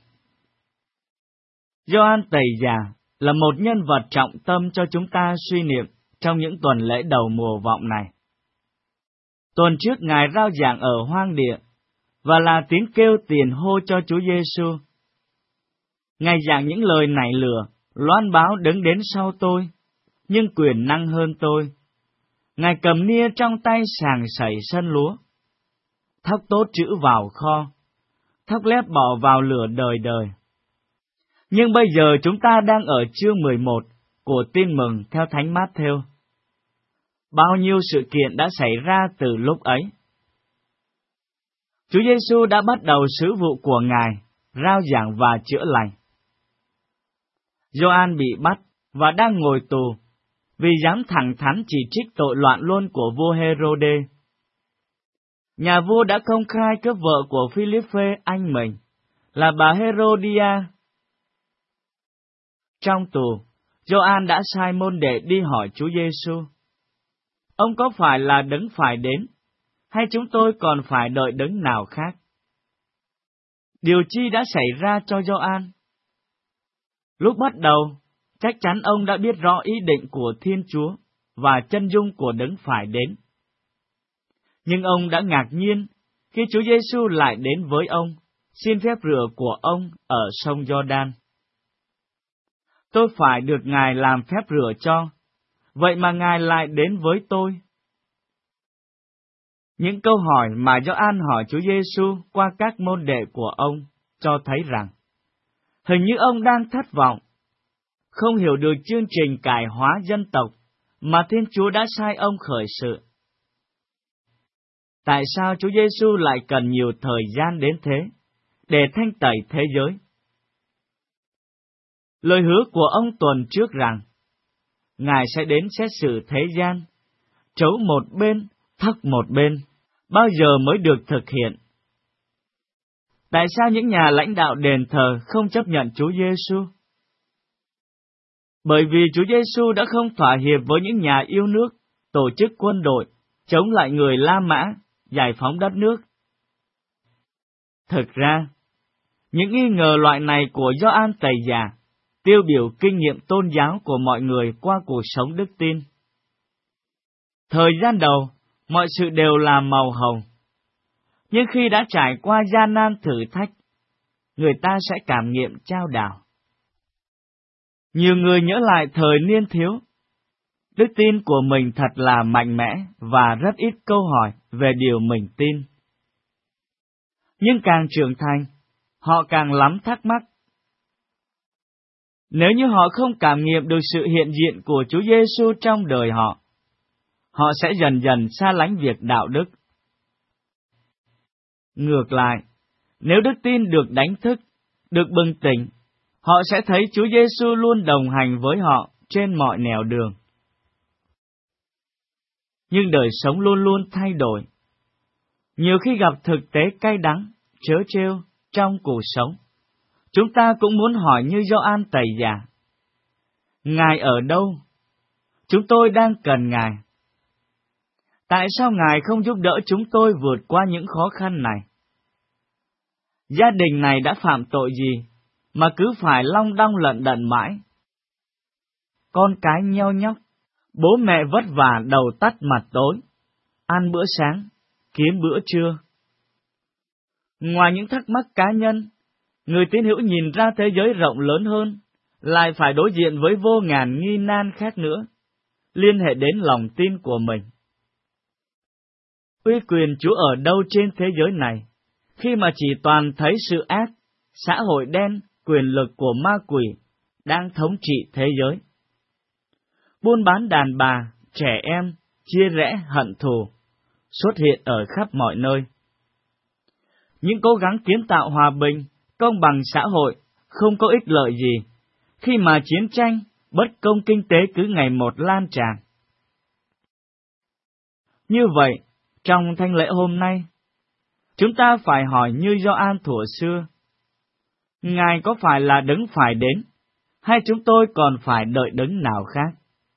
Gioan Tẩy Giả là một nhân vật trọng tâm cho chúng ta suy niệm trong những tuần lễ đầu mùa vọng này. Tuần trước Ngài rao giảng ở hoang địa và là tiếng kêu tiền hô cho Chúa Giêsu. Ngài giảng những lời nảy lửa, loan báo đứng đến sau tôi, nhưng quyền năng hơn tôi. Ngài cầm nia trong tay sàng sẩy sân lúa, thóc tốt trữ vào kho, thóc lép bỏ vào lửa đời đời. Nhưng bây giờ chúng ta đang ở chương mười một của Tin Mừng theo Thánh Mát-thêu. Bao nhiêu sự kiện đã xảy ra từ lúc ấy. Chúa Giêsu đã bắt đầu sứ vụ của Ngài, rao giảng và chữa lành. Gioan bị bắt và đang ngồi tù vì dám thẳng thắn chỉ trích tội loạn luân của vua Hê-rô-đê. Nhà vua đã công khai cướp vợ của Phi-líp-phê anh mình, là bà Hê-rô-đi-a. Trong tù, Gioan đã sai môn đệ đi hỏi Chúa Giêsu: Ông có phải là đấng phải đến, hay chúng tôi còn phải đợi đấng nào khác? Điều chi đã xảy ra cho Gioan? Lúc bắt đầu, chắc chắn ông đã biết rõ ý định của Thiên Chúa và chân dung của đấng phải đến. Nhưng ông đã ngạc nhiên khi Chúa Giêsu lại đến với ông, xin phép rửa của ông ở sông Giođan. Tôi phải được Ngài làm phép rửa cho, vậy mà Ngài lại đến với tôi. Những câu hỏi mà Gioan hỏi Chúa Giêsu qua các môn đệ của ông cho thấy rằng hình như ông đang thất vọng, không hiểu được chương trình cải hóa dân tộc mà Thiên Chúa đã sai ông khởi sự. Tại sao Chúa Giêsu lại cần nhiều thời gian đến thế để thanh tẩy thế giới? Lời hứa của ông tuần trước rằng Ngài sẽ đến xét xử thế gian, trấu một bên, thóc một bên, bao giờ mới được thực hiện? Tại sao những nhà lãnh đạo đền thờ không chấp nhận Chúa Giêsu? Bởi vì Chúa Giêsu đã không thỏa hiệp với những nhà yêu nước, tổ chức quân đội, chống lại người La Mã, giải phóng đất nước. Thực ra, những nghi ngờ loại này của Gioan Tẩy Giả tiêu biểu kinh nghiệm tôn giáo của mọi người qua cuộc sống đức tin. Thời gian đầu, mọi sự đều là màu hồng. Nhưng khi đã trải qua gian nan thử thách, người ta sẽ cảm nghiệm chao đảo. Nhiều người nhớ lại thời niên thiếu. đức tin của mình thật là mạnh mẽ và rất ít câu hỏi về điều mình tin. Nhưng càng trưởng thành, họ càng lắm thắc mắc. Nếu như họ không cảm nghiệm được sự hiện diện của Chúa Giêsu trong đời họ, họ sẽ dần dần xa lánh việc đạo đức. Ngược lại, nếu đức tin được đánh thức, được bừng tỉnh, họ sẽ thấy Chúa Giêsu luôn đồng hành với họ trên mọi nẻo đường. Nhưng đời sống luôn luôn thay đổi. Nhiều khi gặp thực tế cay đắng, trớ trêu trong cuộc sống, chúng ta cũng muốn hỏi như Gioan Tẩy Giả: Ngài ở đâu? Chúng tôi đang cần Ngài. Tại sao Ngài không giúp đỡ chúng tôi vượt qua những khó khăn này? Gia đình này đã phạm tội gì mà cứ phải long đong lận đận mãi? Con cái nheo nhóc, bố mẹ vất vả đầu tắt mặt tối, ăn bữa sáng, kiếm bữa trưa. Ngoài những thắc mắc cá nhân, người tín hữu nhìn ra thế giới rộng lớn hơn, lại phải đối diện với vô ngàn nghi nan khác nữa, liên hệ đến lòng tin của mình. Uy quyền Chúa ở đâu trên thế giới này, khi mà chỉ toàn thấy sự ác, xã hội đen, quyền lực của ma quỷ đang thống trị thế giới? Buôn bán đàn bà, trẻ em, chia rẽ hận thù xuất hiện ở khắp mọi nơi. Những cố gắng kiến tạo hòa bình, công bằng xã hội không có ích lợi gì, khi mà chiến tranh, bất công kinh tế cứ ngày một lan tràn. Như vậy, trong thánh lễ hôm nay, chúng ta phải hỏi như Gioan thuở xưa: Ngài có phải là đấng phải đến, hay chúng tôi còn phải đợi đấng nào khác?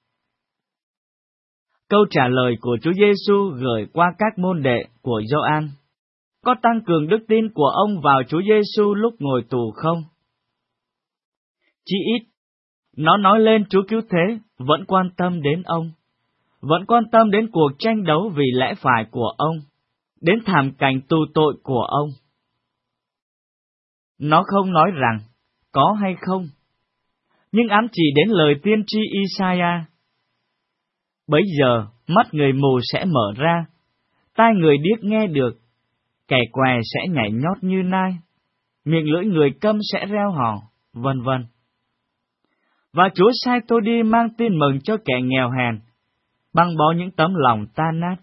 Câu trả lời của Chúa Giêsu gửi qua các môn đệ của Gioan có tăng cường đức tin của ông vào Chúa Giêsu lúc ngồi tù không? Chỉ ít, nó nói lên Chúa Cứu Thế vẫn quan tâm đến ông, vẫn quan tâm đến cuộc tranh đấu vì lẽ phải của ông, đến thảm cảnh tù tội của ông. Nó không nói rằng có hay không, nhưng ám chỉ đến lời tiên tri Isaiah: Bấy giờ mắt người mù sẽ mở ra, tai người điếc nghe được, kẻ què sẽ nhảy nhót như nai, miệng lưỡi người câm sẽ reo hò, vân vân. Và Chúa sai tôi đi mang tin mừng cho kẻ nghèo hèn, băng bó những tấm lòng tan nát.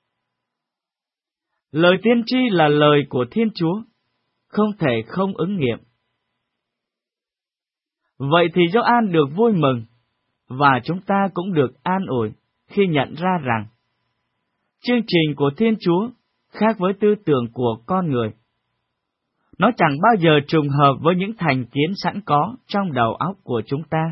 Lời tiên tri là lời của Thiên Chúa, không thể không ứng nghiệm. Vậy thì Gioan được vui mừng, và chúng ta cũng được an ủi khi nhận ra rằng chương trình của Thiên Chúa khác với tư tưởng của con người. Nó chẳng bao giờ trùng hợp với những thành kiến sẵn có trong đầu óc của chúng ta.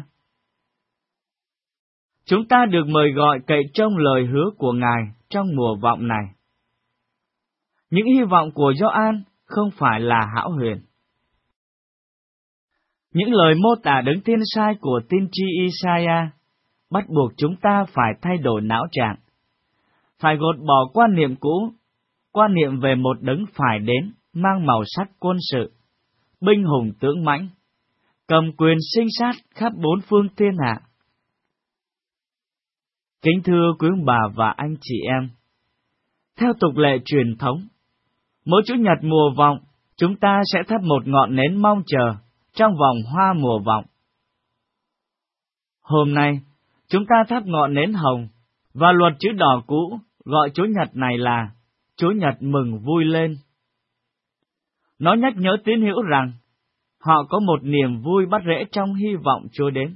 Chúng ta được mời gọi cậy trông lời hứa của Ngài trong mùa vọng này. Những hy vọng của Gioan không phải là hão huyền. Những lời mô tả đấng tiên sai của tiên tri Isaiah bắt buộc chúng ta phải thay đổi não trạng, phải gột bỏ quan niệm cũ, quan niệm về một đấng phải đến mang màu sắc quân sự, binh hùng tướng mãnh, cầm quyền sinh sát khắp bốn phương thiên hạ. Kính thưa quý ông bà và anh chị em, theo tục lệ truyền thống, mỗi Chủ nhật mùa vọng, chúng ta sẽ thắp một ngọn nến mong chờ trong vòng hoa mùa vọng. Hôm nay, chúng ta thắp ngọn nến hồng, và luật chữ đỏ cũ gọi Chủ nhật này là Chủ nhật mừng vui lên. Nó nhắc nhớ tín hữu rằng họ có một niềm vui bắt rễ trong hy vọng Chúa đến.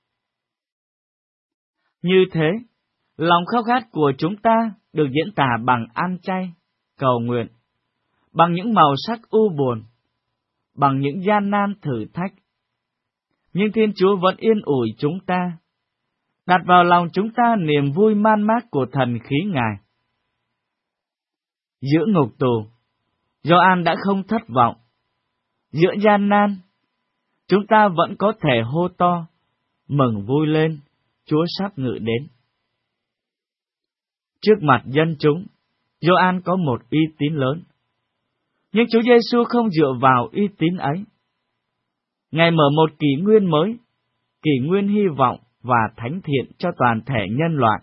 Như thế, lòng khao khát của chúng ta được diễn tả bằng ăn chay, cầu nguyện, bằng những màu sắc u buồn, bằng những gian nan thử thách. Nhưng Thiên Chúa vẫn yên ủi chúng ta, đặt vào lòng chúng ta niềm vui man mác của thần khí Ngài. Giữa ngục tù, Gioan đã không thất vọng. Giữa gian nan, chúng ta vẫn có thể hô to, mừng vui lên, Chúa sắp ngự đến. Trước mặt dân chúng, Gioan có một uy tín lớn. Nhưng Chúa Giêsu không dựa vào uy tín ấy. Ngài mở một kỷ nguyên mới, kỷ nguyên hy vọng và thánh thiện cho toàn thể nhân loại.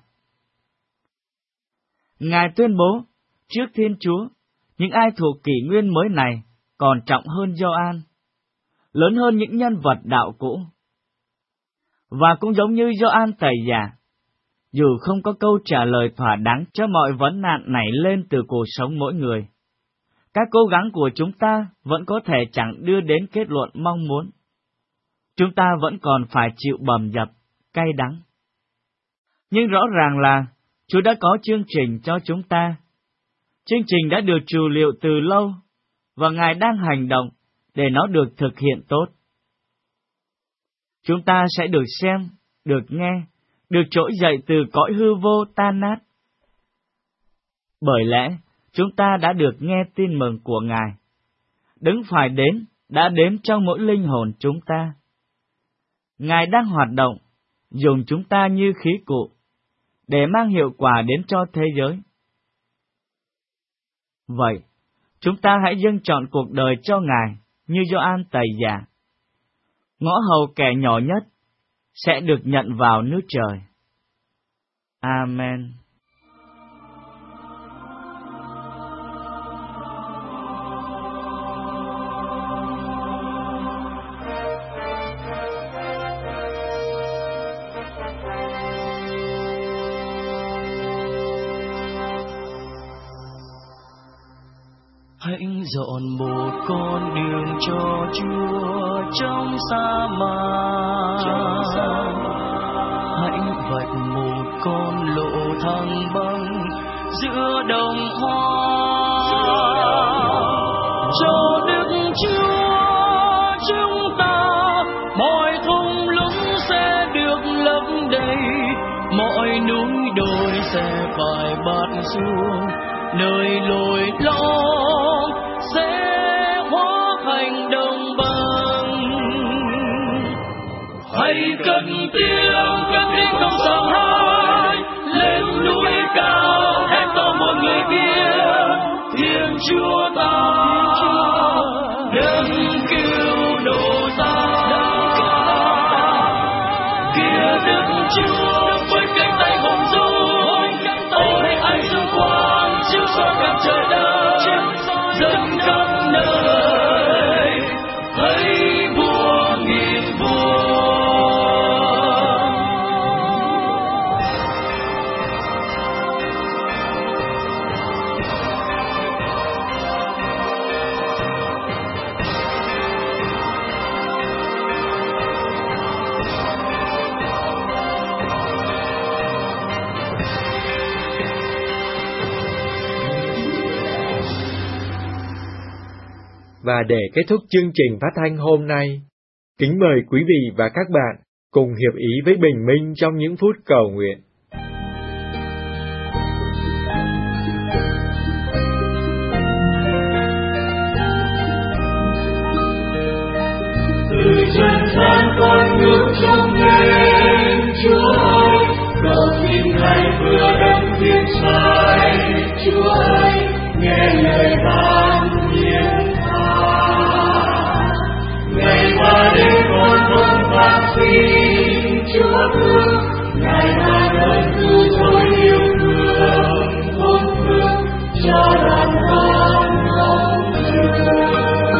Ngài tuyên bố, trước Thiên Chúa, những ai thuộc kỷ nguyên mới này còn trọng hơn Gioan, lớn hơn những nhân vật đạo cũ. Và cũng giống như Gioan Tẩy Giả, dù không có câu trả lời thỏa đáng cho mọi vấn nạn nảy lên từ cuộc sống mỗi người, các cố gắng của chúng ta vẫn có thể chẳng đưa đến kết luận mong muốn. Chúng ta vẫn còn phải chịu bầm dập, cay đắng. Nhưng rõ ràng là Chúa đã có chương trình cho chúng ta. Chương trình đã được trù liệu từ lâu, và Ngài đang hành động để nó được thực hiện tốt. Chúng ta sẽ được xem, được nghe, được trỗi dậy từ cõi hư vô tan nát. Bởi lẽ, chúng ta đã được nghe tin mừng của Ngài. Đấng phải đến, đã đến trong mỗi linh hồn chúng ta. Ngài đang hoạt động, dùng chúng ta như khí cụ, để mang hiệu quả đến cho thế giới. Vậy, chúng ta hãy dâng trọn cuộc đời cho Ngài như Gioan Tẩy Giả. Ngõ hầu kẻ nhỏ nhất sẽ được nhận vào nước trời. Amen. Hãy dọn một con đường cho Chúa trong sa mạc. Hãy vạch một con lộ thẳng băng giữa đồng hoa. Cho Đức Chúa chúng ta, mọi thung lũng sẽ được lấp đầy, mọi núi đồi sẽ phải bạt xuống, nơi lồi lõm sẽ hóa thành đồng bằng. Hãy cất tiếng, cất tiếng không sợ hãi, lên núi cao hét to mọi người biết, Thiên Chúa ta đấng cứu độ ta. Kia Đức Chúa với cánh tay hùng dũng, ôi ánh dương quang chiếu soi khắp trời đất, dân khắp nơi thấy vua nghìn vua. Và để kết thúc chương trình phát thanh hôm nay, kính mời quý vị và các bạn cùng hiệp ý với Bình Minh trong những phút cầu nguyện. Từ chân gian con ngước trông lên Chúa ơi, cầu xin Ngài vừa đấng thiên sai. Chúa ơi, nghe lời ban hiến tha. Ngày qua đêm con không van xin Chúa thương, Ngài ban ơn cứu rỗi yêu thương, khôn thương cho đoàn con không thương.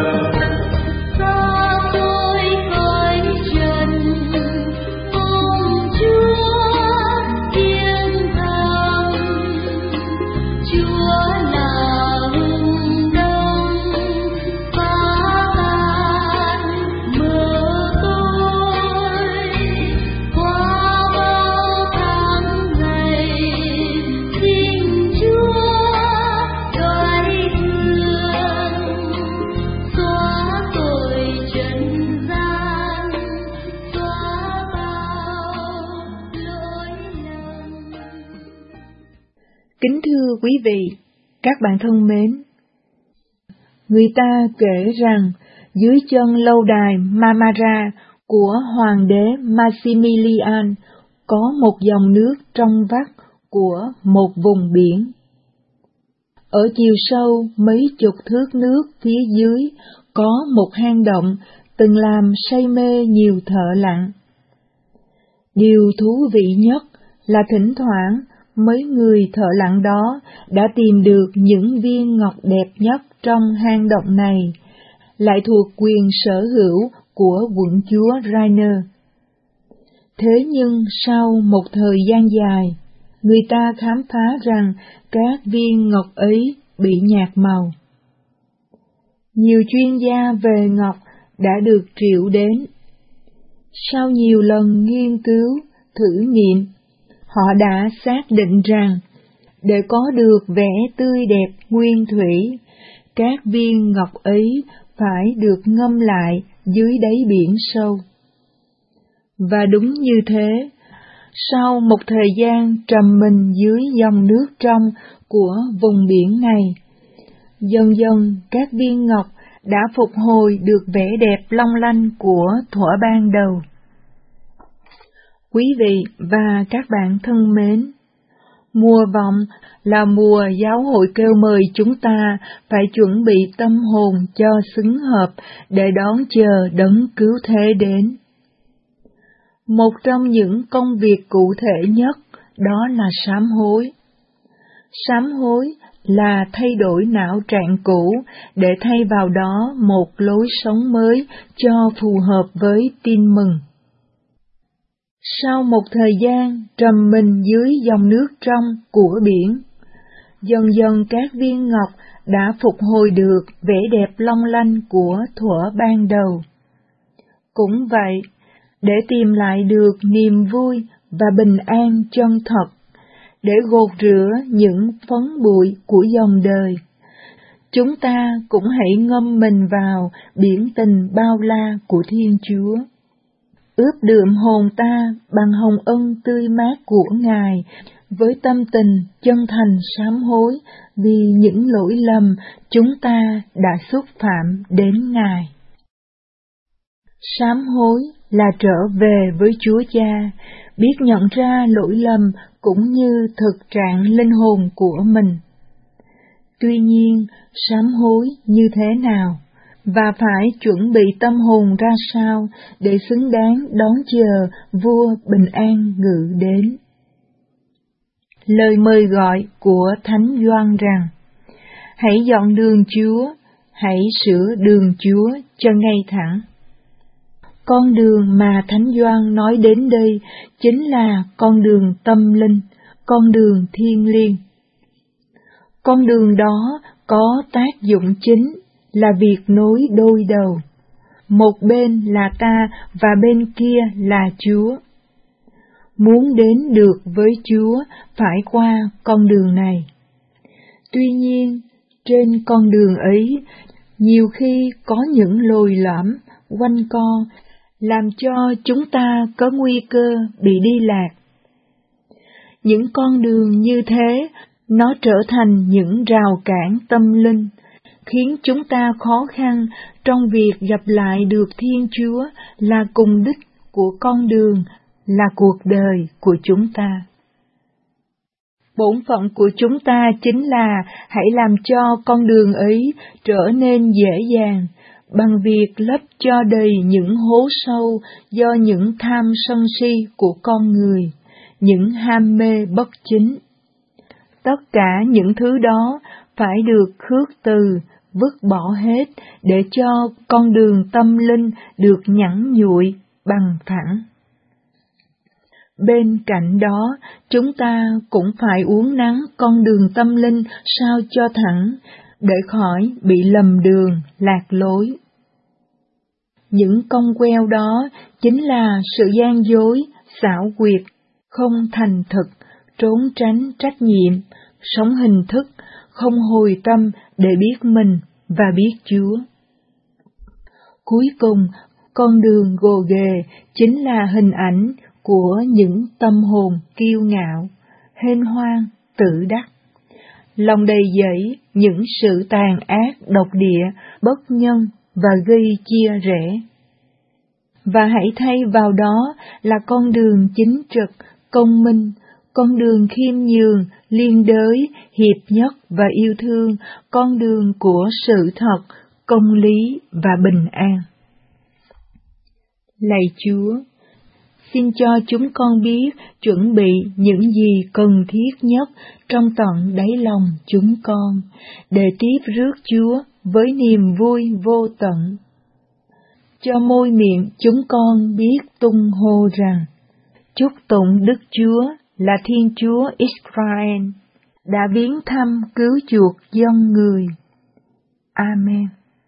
Kính thưa quý vị, các bạn thân mến, người ta kể rằng dưới chân lâu đài Marmara của hoàng đế Maximilian có một dòng nước trong vắt của một vùng biển. Ở chiều sâu mấy chục thước nước phía dưới có một hang động từng làm say mê nhiều thợ lặn. Điều thú vị nhất là thỉnh thoảng mấy người thợ lặn đó đã tìm được những viên ngọc đẹp nhất trong hang động này, lại thuộc quyền sở hữu của quận chúa Rainer. Thế nhưng sau một thời gian dài, người ta khám phá rằng các viên ngọc ấy bị nhạt màu. Nhiều chuyên gia về ngọc đã được triệu đến. Sau nhiều lần nghiên cứu, thử nghiệm, họ đã xác định rằng để có được vẻ tươi đẹp nguyên thủy, các viên ngọc ấy phải được ngâm lại dưới đáy biển sâu. Và đúng như thế, sau một thời gian trầm mình dưới dòng nước trong của vùng biển này, dần dần các viên ngọc đã phục hồi được vẻ đẹp long lanh của thuở ban đầu. Quý vị và các bạn thân mến, mùa vọng là mùa giáo hội kêu mời chúng ta phải chuẩn bị tâm hồn cho xứng hợp để đón chờ đấng cứu thế đến. Một trong những công việc cụ thể nhất đó là sám hối. Sám hối là thay đổi não trạng cũ để thay vào đó một lối sống mới cho phù hợp với tin mừng. Sau một thời gian trầm mình dưới dòng nước trong của biển, dần dần các viên ngọc đã phục hồi được vẻ đẹp long lanh của thuở ban đầu. Cũng vậy, để tìm lại được niềm vui và bình an chân thật, để gột rửa những phấn bụi của dòng đời, chúng ta cũng hãy ngâm mình vào biển tình bao la của Thiên Chúa. Ướp đượm hồn ta bằng hồng ân tươi mát của Ngài, với tâm tình chân thành sám hối vì những lỗi lầm chúng ta đã xúc phạm đến Ngài. Sám hối là trở về với Chúa Cha, biết nhận ra lỗi lầm cũng như thực trạng linh hồn của mình. Tuy nhiên, sám hối như thế nào? Và phải chuẩn bị tâm hồn ra sao để xứng đáng đón chờ vua bình an ngự đến. Lời mời gọi của Thánh Gioan rằng, hãy dọn đường Chúa, hãy sửa đường Chúa cho ngay thẳng. Con đường mà Thánh Gioan nói đến đây chính là con đường tâm linh, con đường thiêng liêng. Con đường đó có tác dụng chính là việc nối đôi đầu. Một bên là ta và bên kia là Chúa. Muốn đến được với Chúa phải qua con đường này. Tuy nhiên, trên con đường ấy, nhiều khi có những lồi lõm, quanh co, làm cho chúng ta có nguy cơ bị đi lạc. Những con đường như thế, nó trở thành những rào cản tâm linh, khiến chúng ta khó khăn trong việc gặp lại được Thiên Chúa là cùng đích của con đường, là cuộc đời của chúng ta. Bổn phận của chúng ta chính là hãy làm cho con đường ấy trở nên dễ dàng, bằng việc lấp cho đầy những hố sâu do những tham sân si của con người, những ham mê bất chính. Tất cả những thứ đó phải được khước từ, vứt bỏ hết để cho con đường tâm linh được nhẵn nhụi, bằng phẳng. Bên cạnh đó, chúng ta cũng phải uốn nắn con đường tâm linh sao cho thẳng, để khỏi bị lầm đường, lạc lối. Những cong queo đó chính là sự gian dối, xảo quyệt, không thành thực, trốn tránh trách nhiệm, sống hình thức, không hồi tâm để biết mình và biết Chúa. Cuối cùng, con đường gồ ghề chính là hình ảnh của những tâm hồn kiêu ngạo, hên hoang, tự đắc. Lòng đầy dẫy những sự tàn ác độc địa, bất nhân và gây chia rẽ. Và hãy thay vào đó là con đường chính trực, công minh, con đường khiêm nhường, liên đới, hiệp nhất và yêu thương, con đường của sự thật, công lý và bình an. Lạy Chúa, xin cho chúng con biết chuẩn bị những gì cần thiết nhất trong tận đáy lòng chúng con, để tiếp rước Chúa với niềm vui vô tận. Cho môi miệng chúng con biết tung hô rằng, chúc tụng Đức Chúa là Thiên Chúa Israel, đã viếng thăm cứu chuộc dân người. Amen.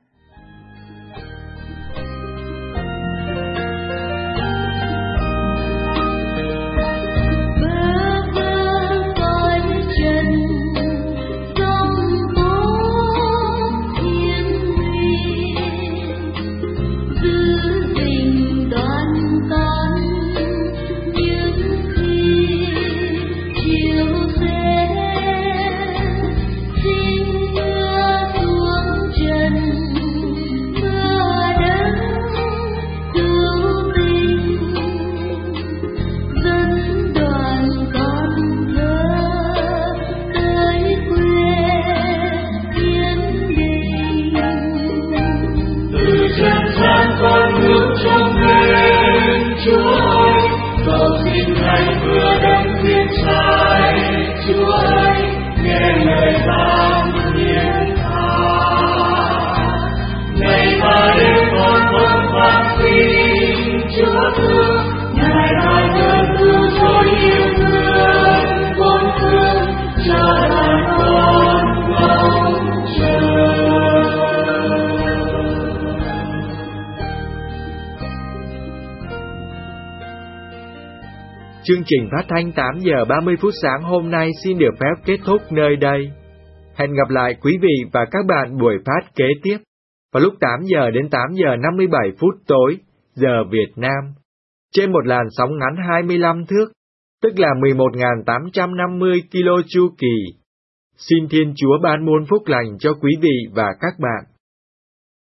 Chương trình phát thanh tám giờ ba mươi phút sáng hôm nay xin được phép kết thúc nơi đây. Hẹn gặp lại quý vị và các bạn buổi phát kế tiếp vào lúc tám giờ đến tám giờ năm mươi bảy phút tối, giờ Việt Nam, trên một làn sóng ngắn hai mươi lăm thước, tức là mười một nghìn tám trăm năm mươi ki lô chu kỳ. Xin Thiên Chúa ban muôn phúc lành cho quý vị và các bạn.